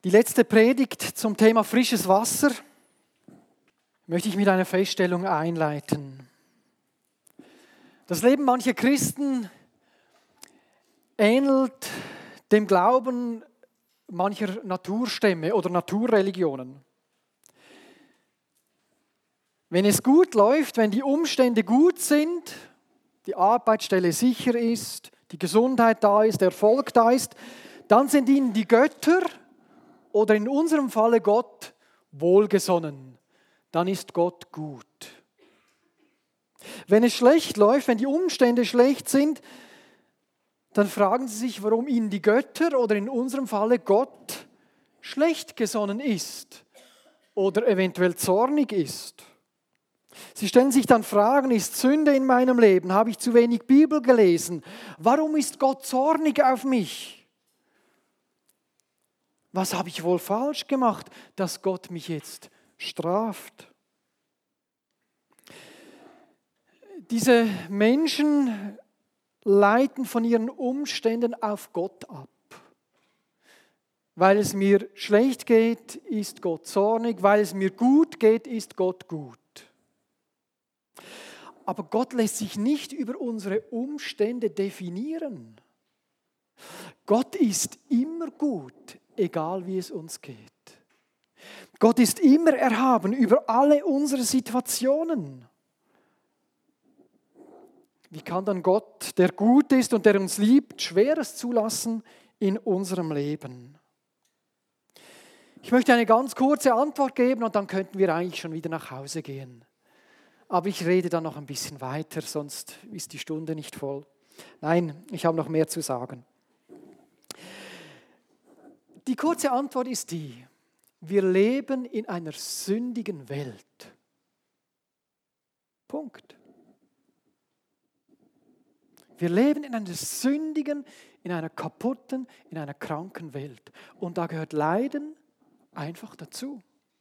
Die letzte Predigt zum Thema frisches Wasser möchte ich mit einer Feststellung einleiten. Das Leben mancher Christen ähnelt dem Glauben mancher Naturstämme oder Naturreligionen. Wenn es gut läuft, wenn die Umstände gut sind, die Arbeitsstelle sicher ist, die Gesundheit da ist, der Erfolg da ist, dann sind ihnen die Götter oder in unserem Falle Gott wohlgesonnen. Dann ist Gott gut. Wenn es schlecht läuft, wenn die Umstände schlecht sind, dann fragen sie sich, warum ihnen die Götter oder in unserem Falle Gott schlecht gesonnen ist oder eventuell zornig ist. Sie stellen sich dann Fragen, ist Sünde in meinem Leben? Habe ich zu wenig Bibel gelesen? Warum ist Gott zornig auf mich? Was habe ich wohl falsch gemacht, dass Gott mich jetzt straft? Diese Menschen leiten von ihren Umständen auf Gott ab. Weil es mir schlecht geht, ist Gott zornig. Weil es mir gut geht, ist Gott gut. Aber Gott lässt sich nicht über unsere Umstände definieren. Gott ist immer gut, egal wie es uns geht. Gott ist immer erhaben über alle unsere Situationen. Wie kann dann Gott, der gut ist und der uns liebt, Schweres zulassen in unserem Leben? Ich möchte eine ganz kurze Antwort geben und dann könnten wir eigentlich schon wieder nach Hause gehen. Aber ich rede dann noch ein bisschen weiter, sonst ist die Stunde nicht voll. Nein, ich habe noch mehr zu sagen. Die kurze Antwort ist die: Wir leben in einer sündigen Welt. Punkt. Wir leben in einer sündigen, in einer kaputten, in einer kranken Welt. Und da gehört Leiden einfach dazu.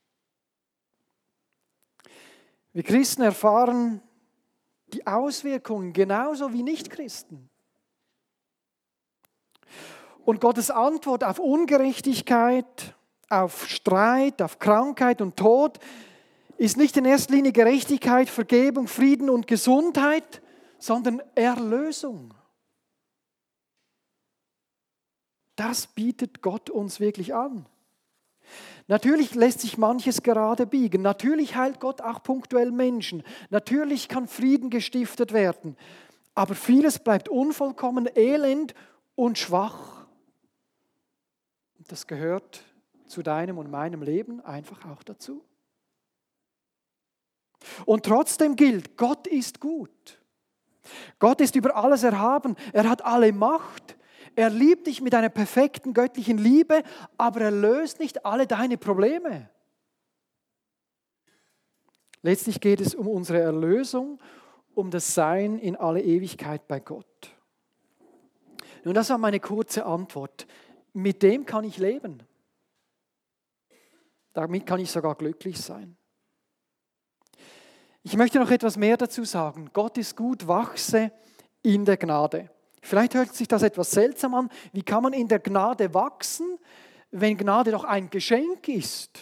Wir Christen erfahren die Auswirkungen genauso wie Nichtchristen. Und Gottes Antwort auf Ungerechtigkeit, auf Streit, auf Krankheit und Tod ist nicht in erster Linie Gerechtigkeit, Vergebung, Frieden und Gesundheit, sondern Erlösung. Das bietet Gott uns wirklich an. Natürlich lässt sich manches gerade biegen. Natürlich heilt Gott auch punktuell Menschen. Natürlich kann Frieden gestiftet werden. Aber vieles bleibt unvollkommen, elend und schwach. Das gehört zu deinem und meinem Leben einfach auch dazu. Und trotzdem gilt, Gott ist gut. Gott ist über alles erhaben. Er hat alle Macht. Er liebt dich mit einer perfekten göttlichen Liebe, aber er löst nicht alle deine Probleme. Letztlich geht es um unsere Erlösung, um das Sein in alle Ewigkeit bei Gott. Nun, das war meine kurze Antwort. Mit dem kann ich leben. Damit kann ich sogar glücklich sein. Ich möchte noch etwas mehr dazu sagen. Gott ist gut, wachse in der Gnade. Vielleicht hört sich das etwas seltsam an. Wie kann man in der Gnade wachsen, wenn Gnade doch ein Geschenk ist?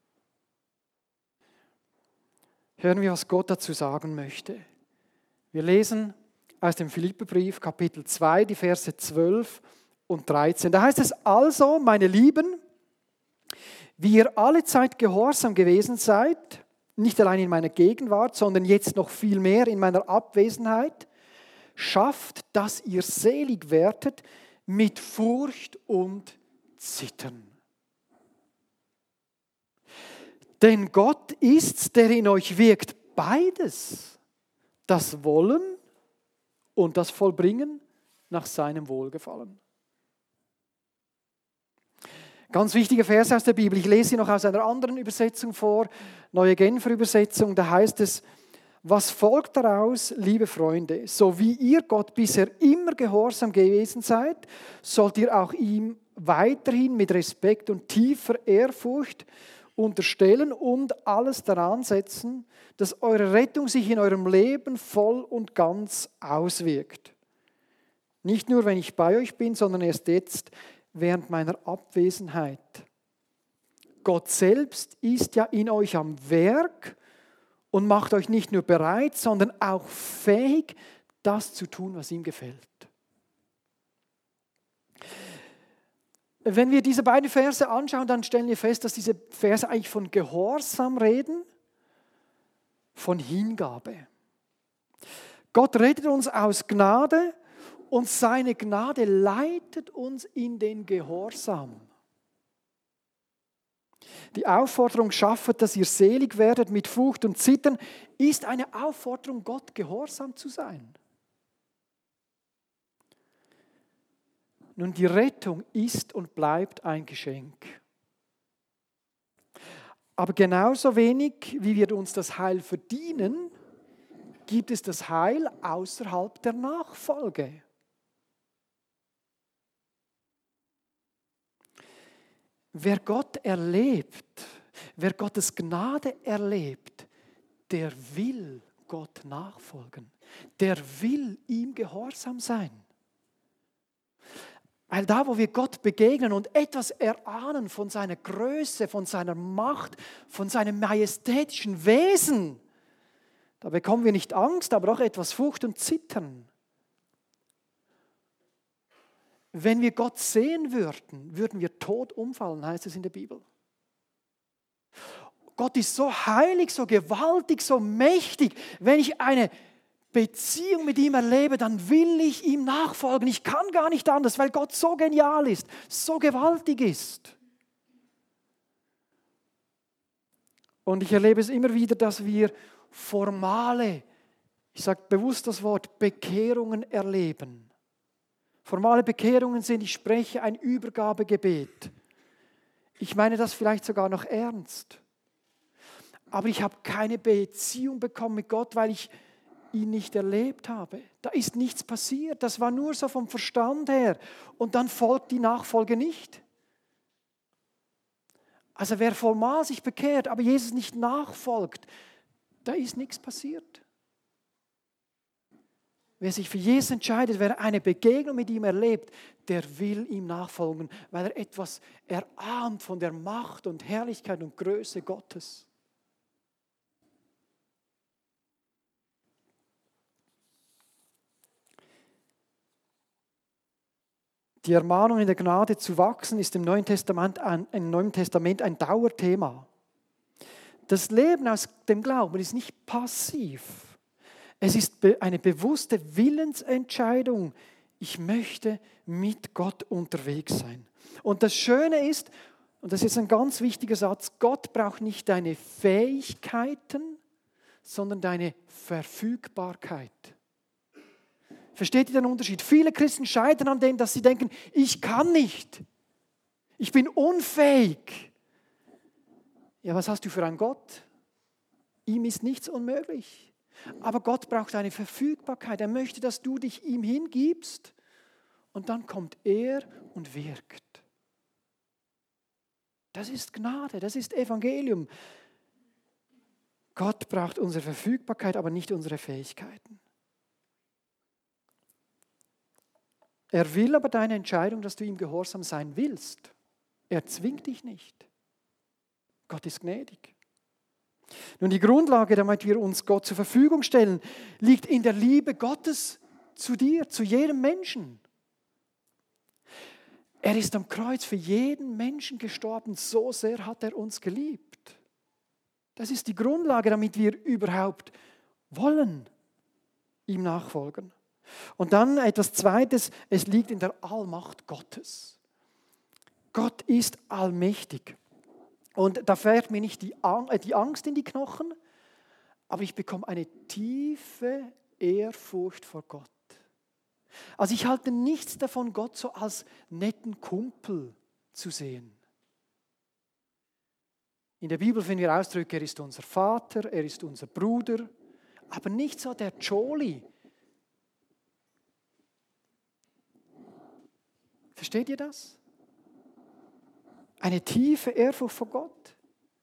Hören wir, was Gott dazu sagen möchte. Wir lesen aus dem Philipperbrief, Kapitel 2, die Verse 12 und 13. Da heißt es: Also, meine Lieben, wie ihr alle Zeit gehorsam gewesen seid, nicht allein in meiner Gegenwart, sondern jetzt noch viel mehr in meiner Abwesenheit, schafft, dass ihr selig werdet mit Furcht und Zittern. Denn Gott ist's, der in euch wirkt, beides, das Wollen und das Vollbringen nach seinem Wohlgefallen. Ganz wichtige Verse aus der Bibel. Ich lese sie noch aus einer anderen Übersetzung vor, Neue Genfer Übersetzung. Da heißt es: Was folgt daraus, liebe Freunde? So wie ihr Gott bisher immer gehorsam gewesen seid, sollt ihr auch ihm weiterhin mit Respekt und tiefer Ehrfurcht unterstellen und alles daran setzen, dass eure Rettung sich in eurem Leben voll und ganz auswirkt. Nicht nur, wenn ich bei euch bin, sondern erst jetzt, während meiner Abwesenheit. Gott selbst ist ja in euch am Werk und macht euch nicht nur bereit, sondern auch fähig, das zu tun, was ihm gefällt. Wenn wir diese beiden Verse anschauen, dann stellen wir fest, dass diese Verse eigentlich von Gehorsam reden, von Hingabe. Gott rettet uns aus Gnade und seine Gnade leitet uns in den Gehorsam. Die Aufforderung, schaffet, dass ihr selig werdet mit Furcht und Zittern, ist eine Aufforderung, Gott gehorsam zu sein. Nun, die Rettung ist und bleibt ein Geschenk. Aber genauso wenig, wie wir uns das Heil verdienen, gibt es das Heil außerhalb der Nachfolge. Wer Gott erlebt, wer Gottes Gnade erlebt, der will Gott nachfolgen. Der will ihm gehorsam sein. Weil da, wo wir Gott begegnen und etwas erahnen von seiner Größe, von seiner Macht, von seinem majestätischen Wesen, da bekommen wir nicht Angst, aber auch etwas Furcht und Zittern. Wenn wir Gott sehen würden, würden wir tot umfallen, heißt es in der Bibel. Gott ist so heilig, so gewaltig, so mächtig. Wenn ich eine Beziehung mit ihm erlebe, dann will ich ihm nachfolgen. Ich kann gar nicht anders, weil Gott so genial ist, so gewaltig ist. Und ich erlebe es immer wieder, dass wir formale, ich sage bewusst das Wort, Bekehrungen erleben. Formale Bekehrungen sind, ich spreche ein Übergabegebet. Ich meine das vielleicht sogar noch ernst. Aber ich habe keine Beziehung bekommen mit Gott, weil ich ihn nicht erlebt habe. Da ist nichts passiert. Das war nur so vom Verstand her. Und dann folgt die Nachfolge nicht. Also wer formal sich bekehrt, aber Jesus nicht nachfolgt, da ist nichts passiert. Wer sich für Jesus entscheidet, wer eine Begegnung mit ihm erlebt, der will ihm nachfolgen, weil er etwas erahnt von der Macht und Herrlichkeit und Größe Gottes. Die Ermahnung in der Gnade zu wachsen ist im Neuen Testament ein Dauerthema. Das Leben aus dem Glauben ist nicht passiv. Es ist eine bewusste Willensentscheidung. Ich möchte mit Gott unterwegs sein. Und das Schöne ist, und das ist ein ganz wichtiger Satz, Gott braucht nicht deine Fähigkeiten, sondern deine Verfügbarkeit. Versteht ihr den Unterschied? Viele Christen scheitern an dem, dass sie denken, ich kann nicht. Ich bin unfähig. Ja, was hast du für einen Gott? Ihm ist nichts unmöglich. Aber Gott braucht eine Verfügbarkeit. Er möchte, dass du dich ihm hingibst und dann kommt er und wirkt. Das ist Gnade, das ist Evangelium. Gott braucht unsere Verfügbarkeit, aber nicht unsere Fähigkeiten. Er will aber deine Entscheidung, dass du ihm gehorsam sein willst. Er zwingt dich nicht. Gott ist gnädig. Nun, die Grundlage, damit wir uns Gott zur Verfügung stellen, liegt in der Liebe Gottes zu dir, zu jedem Menschen. Er ist am Kreuz für jeden Menschen gestorben, so sehr hat er uns geliebt. Das ist die Grundlage, damit wir überhaupt wollen, ihm nachfolgen. Und dann etwas Zweites, es liegt in der Allmacht Gottes. Gott ist allmächtig. Und da fährt mir nicht die Angst in die Knochen, aber ich bekomme eine tiefe Ehrfurcht vor Gott. Also ich halte nichts davon, Gott so als netten Kumpel zu sehen. In der Bibel finden wir Ausdrücke, er ist unser Vater, er ist unser Bruder, aber nicht so der Jolly. Versteht ihr das? Eine tiefe Ehrfurcht vor Gott.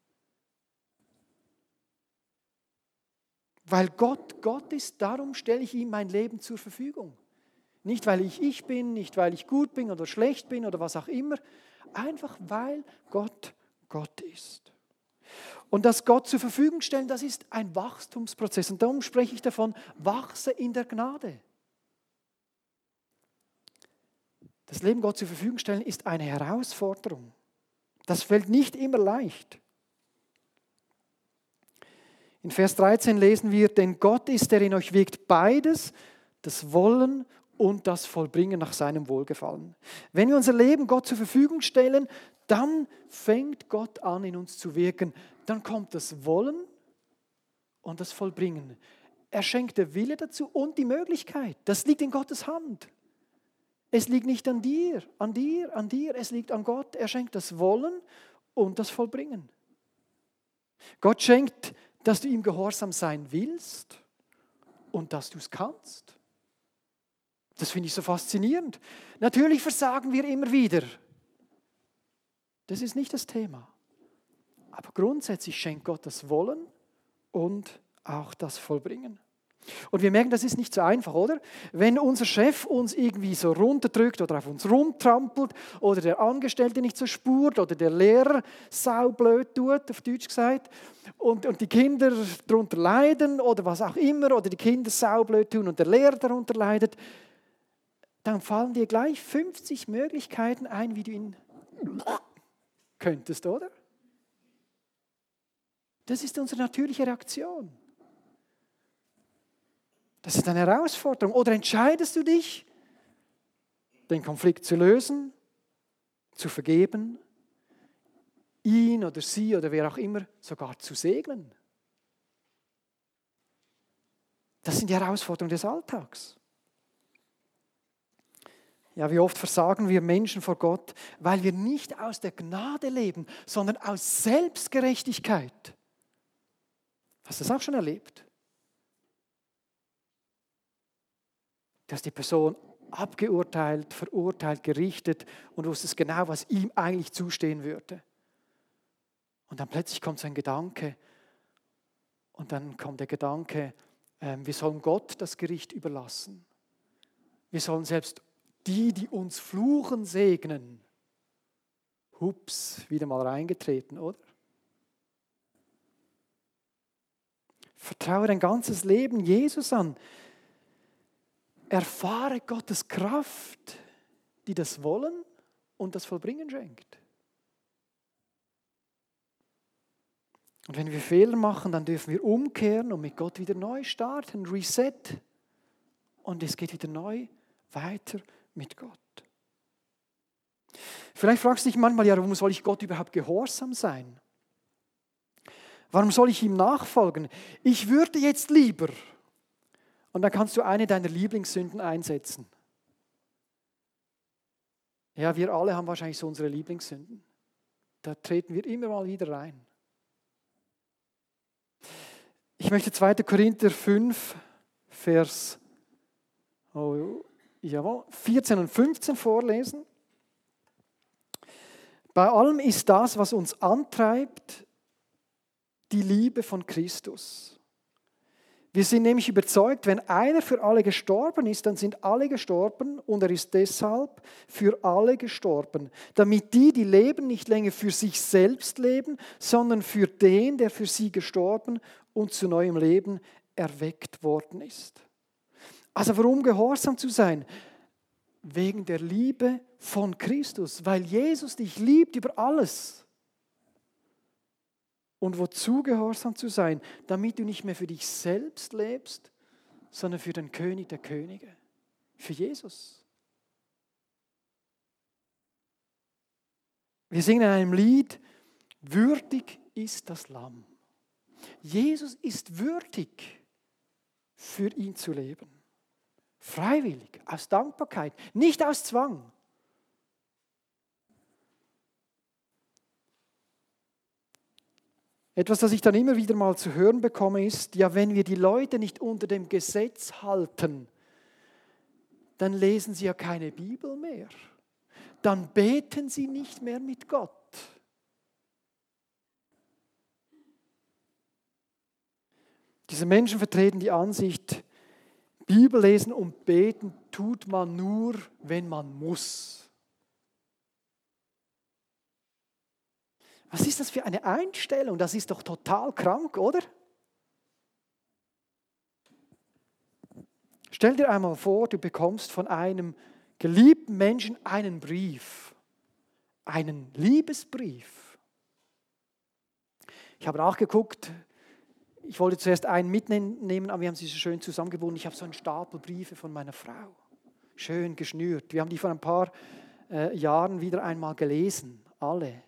Weil Gott Gott ist, darum stelle ich ihm mein Leben zur Verfügung. Nicht, weil ich bin, nicht, weil ich gut bin oder schlecht bin oder was auch immer. Einfach, weil Gott Gott ist. Und das Gott zur Verfügung stellen, das ist ein Wachstumsprozess. Und darum spreche ich davon, wachse in der Gnade. Das Leben Gott zur Verfügung stellen ist eine Herausforderung. Das fällt nicht immer leicht. In Vers 13 lesen wir, denn Gott ist, der in euch wirkt, beides, das Wollen und das Vollbringen nach seinem Wohlgefallen. Wenn wir unser Leben Gott zur Verfügung stellen, dann fängt Gott an, in uns zu wirken. Dann kommt das Wollen und das Vollbringen. Er schenkt den Wille dazu und die Möglichkeit. Das liegt in Gottes Hand. Es liegt nicht an dir, es liegt an Gott. Er schenkt das Wollen und das Vollbringen. Gott schenkt, dass du ihm gehorsam sein willst und dass du es kannst. Das finde ich so faszinierend. Natürlich versagen wir immer wieder. Das ist nicht das Thema. Aber grundsätzlich schenkt Gott das Wollen und auch das Vollbringen. Und wir merken, das ist nicht so einfach, oder? Wenn unser Chef uns irgendwie so runterdrückt oder auf uns rumtrampelt oder der Angestellte nicht so spurt oder der Lehrer saublöd tut, auf Deutsch gesagt, und die Kinder darunter leiden oder was auch immer, oder die Kinder saublöd tun und der Lehrer darunter leidet, dann fallen dir gleich 50 Möglichkeiten ein, wie du ihn könntest, oder? Das ist unsere natürliche Reaktion. Das ist eine Herausforderung. Oder entscheidest du dich, den Konflikt zu lösen, zu vergeben, ihn oder sie oder wer auch immer sogar zu segnen? Das sind die Herausforderungen des Alltags. Ja, wie oft versagen wir Menschen vor Gott, weil wir nicht aus der Gnade leben, sondern aus Selbstgerechtigkeit. Hast du das auch schon erlebt? Dass die Person abgeurteilt, verurteilt, gerichtet und wusstest genau, was ihm eigentlich zustehen würde. Und dann plötzlich kommt so ein Gedanke und dann kommt der Gedanke, wir sollen Gott das Gericht überlassen. Wir sollen selbst die uns fluchen, segnen. Hups, wieder mal reingetreten, oder? Vertraue dein ganzes Leben Jesus an. Erfahre Gottes Kraft, die das Wollen und das Vollbringen schenkt. Und wenn wir Fehler machen, dann dürfen wir umkehren und mit Gott wieder neu starten, Reset. Und es geht wieder neu weiter mit Gott. Vielleicht fragst du dich manchmal, ja, warum soll ich Gott überhaupt gehorsam sein? Warum soll ich ihm nachfolgen? Ich würde jetzt lieber. Und dann kannst du eine deiner Lieblingssünden einsetzen. Ja, wir alle haben wahrscheinlich so unsere Lieblingssünden. Da treten wir immer mal wieder rein. Ich möchte 2. Korinther 5, Vers 14 und 15 vorlesen. Bei allem ist das, was uns antreibt, die Liebe von Christus. Wir sind nämlich überzeugt, wenn einer für alle gestorben ist, dann sind alle gestorben und er ist deshalb für alle gestorben, damit die leben, nicht länger für sich selbst leben, sondern für den, der für sie gestorben und zu neuem Leben erweckt worden ist. Also warum gehorsam zu sein? Wegen der Liebe von Christus, weil Jesus dich liebt über alles. Und wozu gehorsam zu sein? Damit du nicht mehr für dich selbst lebst, sondern für den König der Könige, für Jesus. Wir singen in einem Lied, würdig ist das Lamm. Jesus ist würdig, für ihn zu leben. Freiwillig, aus Dankbarkeit, nicht aus Zwang. Etwas, das ich dann immer wieder mal zu hören bekomme, ist, ja, wenn wir die Leute nicht unter dem Gesetz halten, dann lesen sie ja keine Bibel mehr. Dann beten sie nicht mehr mit Gott. Diese Menschen vertreten die Ansicht, Bibel lesen und beten tut man nur, wenn man muss. Was ist das für eine Einstellung? Das ist doch total krank, oder? Stell dir einmal vor, du bekommst von einem geliebten Menschen einen Brief, einen Liebesbrief. Ich habe nachgeguckt, ich wollte zuerst einen mitnehmen, aber wir haben sie so schön zusammengebunden. Ich habe so einen Stapel Briefe von meiner Frau, schön geschnürt. Wir haben die vor ein paar Jahren wieder einmal gelesen, alle.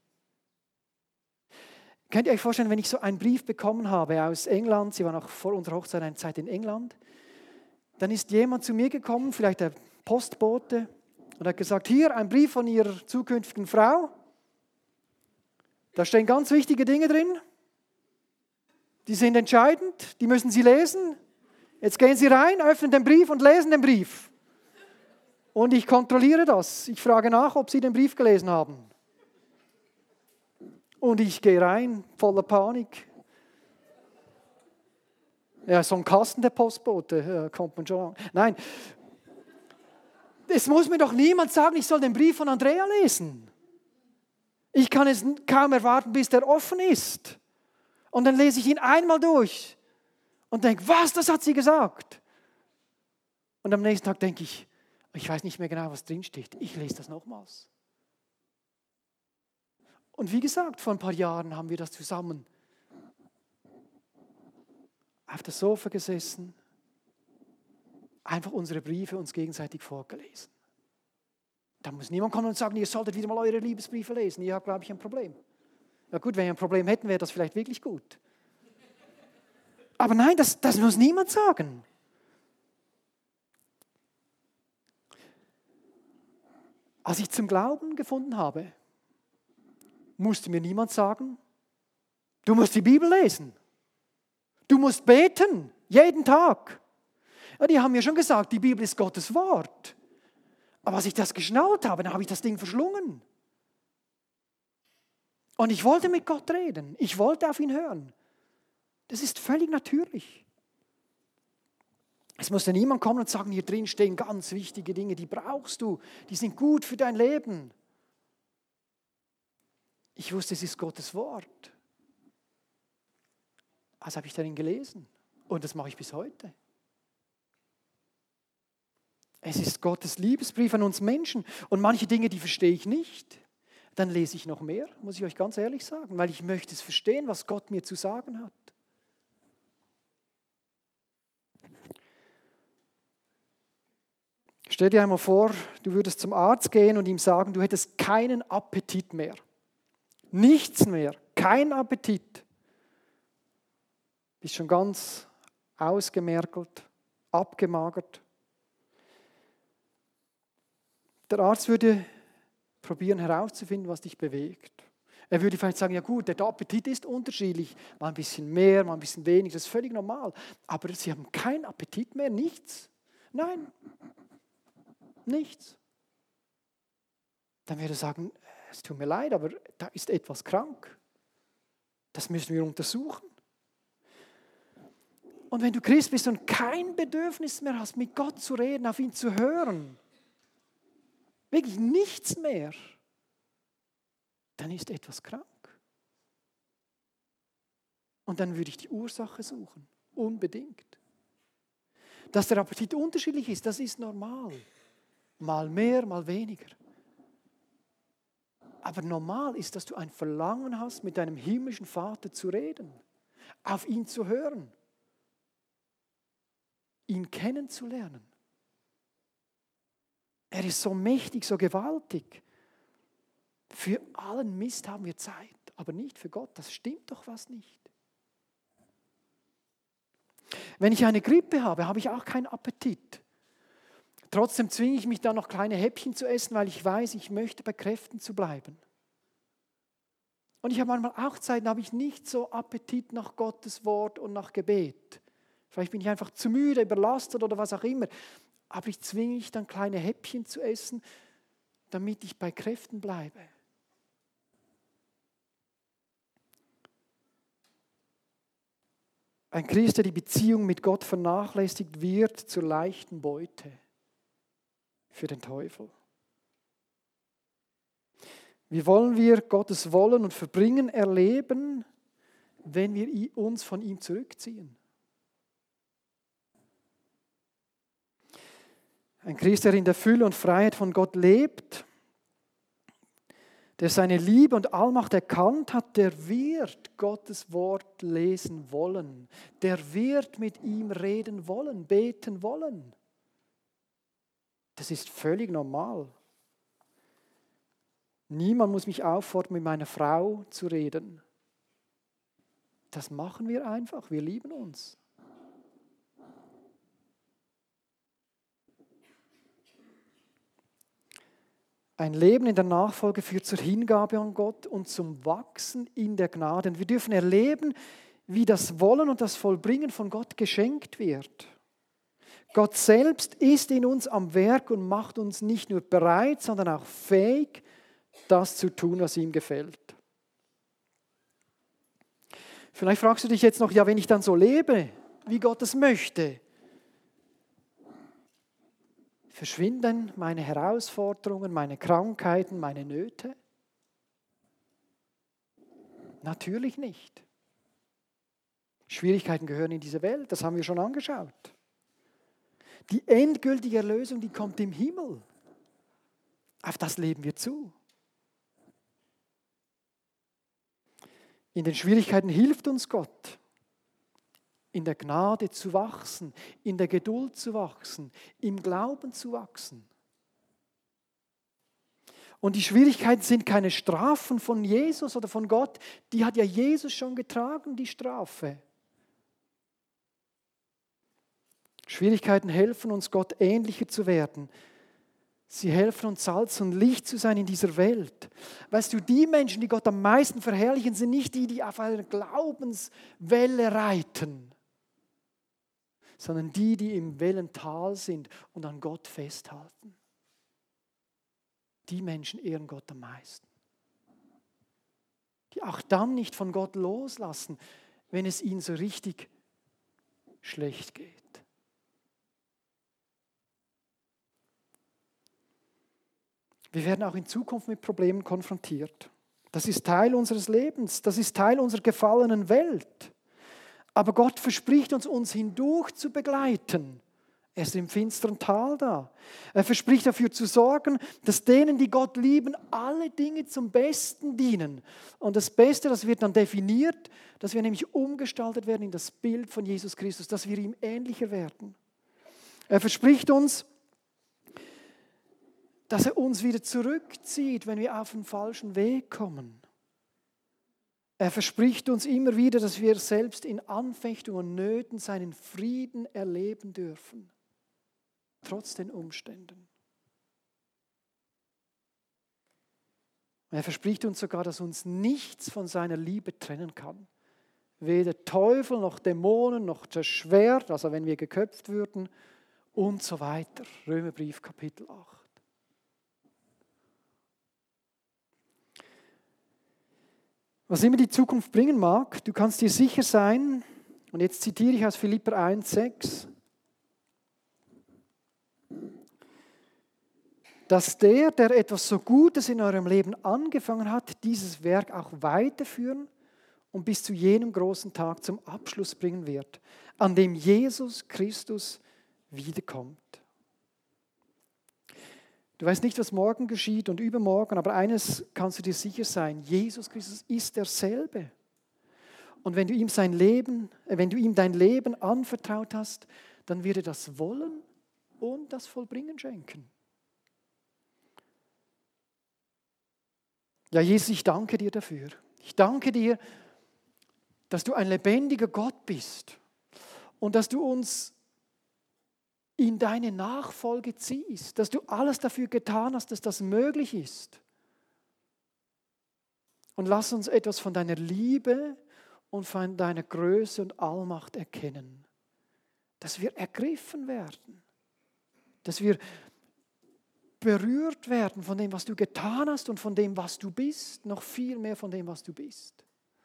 Könnt ihr euch vorstellen, wenn ich so einen Brief bekommen habe aus England, sie war noch vor unserer Hochzeit eine Zeit in England, dann ist jemand zu mir gekommen, vielleicht der Postbote, und hat gesagt, hier ein Brief von Ihrer zukünftigen Frau. Da stehen ganz wichtige Dinge drin. Die sind entscheidend, die müssen Sie lesen. Jetzt gehen Sie rein, öffnen den Brief und lesen den Brief. Und ich kontrolliere das. Ich frage nach, ob Sie den Brief gelesen haben. Und ich gehe rein, voller Panik. Ja, so ein Kasten der Postbote, kommt man schon an. Nein, es muss mir doch niemand sagen, ich soll den Brief von Andrea lesen. Ich kann es kaum erwarten, bis der offen ist. Und dann lese ich ihn einmal durch und denke, was, das hat sie gesagt. Und am nächsten Tag denke ich weiß nicht mehr genau, was drinsteht. Ich lese das nochmals. Und wie gesagt, vor ein paar Jahren haben wir das zusammen auf das Sofa gesessen, einfach unsere Briefe uns gegenseitig vorgelesen. Da muss niemand kommen und sagen, ihr solltet wieder mal eure Liebesbriefe lesen. Ihr habt, glaube ich, ein Problem. Ja gut, wenn wir ein Problem hätten, wäre das vielleicht wirklich gut. Aber nein, das muss niemand sagen. Als ich zum Glauben gefunden habe, musste mir niemand sagen, du musst die Bibel lesen. Du musst beten, jeden Tag. Ja, die haben mir schon gesagt, die Bibel ist Gottes Wort. Aber als ich das geschnallt habe, dann habe ich das Ding verschlungen. Und ich wollte mit Gott reden. Ich wollte auf ihn hören. Das ist völlig natürlich. Es musste niemand kommen und sagen, hier drin stehen ganz wichtige Dinge, die brauchst du, die sind gut für dein Leben. Ich wusste, es ist Gottes Wort. Also habe ich darin gelesen und das mache ich bis heute. Es ist Gottes Liebesbrief an uns Menschen und manche Dinge, die verstehe ich nicht. Dann lese ich noch mehr, muss ich euch ganz ehrlich sagen, weil ich möchte es verstehen, was Gott mir zu sagen hat. Stell dir einmal vor, du würdest zum Arzt gehen und ihm sagen, du hättest keinen Appetit mehr. Nichts mehr, kein Appetit. Bist schon ganz ausgemergelt, abgemagert. Der Arzt würde probieren herauszufinden, was dich bewegt. Er würde vielleicht sagen, ja gut, der Appetit ist unterschiedlich, mal ein bisschen mehr, mal ein bisschen weniger, das ist völlig normal. Aber Sie haben keinen Appetit mehr, nichts. Nein, nichts. Dann würde er sagen, es tut mir leid, aber da ist etwas krank. Das müssen wir untersuchen. Und wenn du Christ bist und kein Bedürfnis mehr hast, mit Gott zu reden, auf ihn zu hören, wirklich nichts mehr, dann ist etwas krank. Und dann würde ich die Ursache suchen, unbedingt. Dass der Appetit unterschiedlich ist, das ist normal. Mal mehr, mal weniger. Aber normal ist, dass du ein Verlangen hast, mit deinem himmlischen Vater zu reden, auf ihn zu hören, ihn kennenzulernen. Er ist so mächtig, so gewaltig. Für allen Mist haben wir Zeit, aber nicht für Gott. Das stimmt doch was nicht. Wenn ich eine Grippe habe, habe ich auch keinen Appetit. Trotzdem zwinge ich mich dann noch kleine Häppchen zu essen, weil ich weiß, ich möchte bei Kräften zu bleiben. Und ich habe manchmal auch Zeiten, da habe ich nicht so Appetit nach Gottes Wort und nach Gebet. Vielleicht bin ich einfach zu müde, überlastet oder was auch immer. Aber ich zwinge mich dann kleine Häppchen zu essen, damit ich bei Kräften bleibe. Ein Christ, der die Beziehung mit Gott vernachlässigt, wird zur leichten Beute für den Teufel. Wie wollen wir Gottes Wollen und Verbringen erleben, wenn wir uns von ihm zurückziehen? Ein Christ, der in der Fülle und Freiheit von Gott lebt, der seine Liebe und Allmacht erkannt hat, der wird Gottes Wort lesen wollen. Der wird mit ihm reden wollen, beten wollen. Das ist völlig normal. Niemand muss mich auffordern, mit meiner Frau zu reden. Das machen wir einfach, wir lieben uns. Ein Leben in der Nachfolge führt zur Hingabe an Gott und zum Wachsen in der Gnade. Und wir dürfen erleben, wie das Wollen und das Vollbringen von Gott geschenkt wird. Gott selbst ist in uns am Werk und macht uns nicht nur bereit, sondern auch fähig, das zu tun, was ihm gefällt. Vielleicht fragst du dich jetzt noch, ja, wenn ich dann so lebe, wie Gott es möchte, verschwinden meine Herausforderungen, meine Krankheiten, meine Nöte? Natürlich nicht. Schwierigkeiten gehören in diese Welt, das haben wir schon angeschaut. Die endgültige Erlösung, die kommt im Himmel. Auf das leben wir zu. In den Schwierigkeiten hilft uns Gott. In der Gnade zu wachsen, in der Geduld zu wachsen, im Glauben zu wachsen. Und die Schwierigkeiten sind keine Strafen von Jesus oder von Gott, die hat ja Jesus schon getragen, die Strafe. Schwierigkeiten helfen uns, Gott ähnlicher zu werden. Sie helfen uns, Salz und Licht zu sein in dieser Welt. Weißt du, die Menschen, die Gott am meisten verherrlichen, sind nicht die, die auf einer Glaubenswelle reiten, sondern die, die im Wellental sind und an Gott festhalten. Die Menschen ehren Gott am meisten. Die auch dann nicht von Gott loslassen, wenn es ihnen so richtig schlecht geht. Wir werden auch in Zukunft mit Problemen konfrontiert. Das ist Teil unseres Lebens, das ist Teil unserer gefallenen Welt. Aber Gott verspricht uns hindurch zu begleiten. Er ist im finsteren Tal da. Er verspricht dafür zu sorgen, dass denen, die Gott lieben, alle Dinge zum Besten dienen. Und das Beste, das wird dann definiert, dass wir nämlich umgestaltet werden in das Bild von Jesus Christus, dass wir ihm ähnlicher werden. Er verspricht uns, dass er uns wieder zurückzieht, wenn wir auf den falschen Weg kommen. Er verspricht uns immer wieder, dass wir selbst in Anfechtungen und Nöten seinen Frieden erleben dürfen, trotz den Umständen. Er verspricht uns sogar, dass uns nichts von seiner Liebe trennen kann. Weder Teufel noch Dämonen noch das Schwert, also wenn wir geköpft würden und so weiter. Römerbrief Kapitel 8. Was immer die Zukunft bringen mag, du kannst dir sicher sein, und jetzt zitiere ich aus Philipper 1,6, dass der etwas so Gutes in eurem Leben angefangen hat, dieses Werk auch weiterführen und bis zu jenem großen Tag zum Abschluss bringen wird, an dem Jesus Christus wiederkommt. Du weißt nicht, was morgen geschieht und übermorgen, aber eines kannst du dir sicher sein, Jesus Christus ist derselbe. Und wenn du ihm dein Leben anvertraut hast, dann wird er das Wollen und das Vollbringen schenken. Ja, Jesus, ich danke dir dafür. Ich danke dir, dass du ein lebendiger Gott bist und dass du uns in deine Nachfolge ziehst, dass du alles dafür getan hast, dass das möglich ist. Und lass uns etwas von deiner Liebe und von deiner Größe und Allmacht erkennen. Dass wir ergriffen werden. Dass wir berührt werden von dem, was du getan hast und von dem, was du bist. Noch viel mehr von dem, was du bist.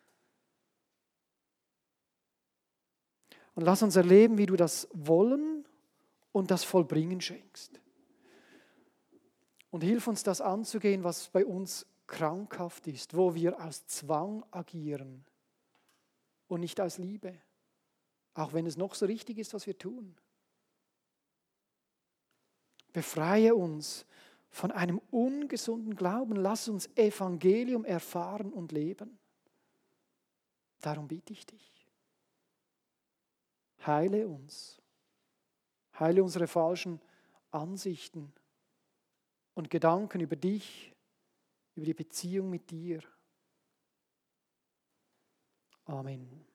Und lass uns erleben, wie du das Wollen und das Vollbringen schenkst. Und hilf uns, das anzugehen, was bei uns krankhaft ist, wo wir aus Zwang agieren und nicht aus Liebe, auch wenn es noch so richtig ist, was wir tun. Befreie uns von einem ungesunden Glauben. Lass uns Evangelium erfahren und leben. Darum bitte ich dich. Heile uns. Heile unsere falschen Ansichten und Gedanken über dich, über die Beziehung mit dir. Amen.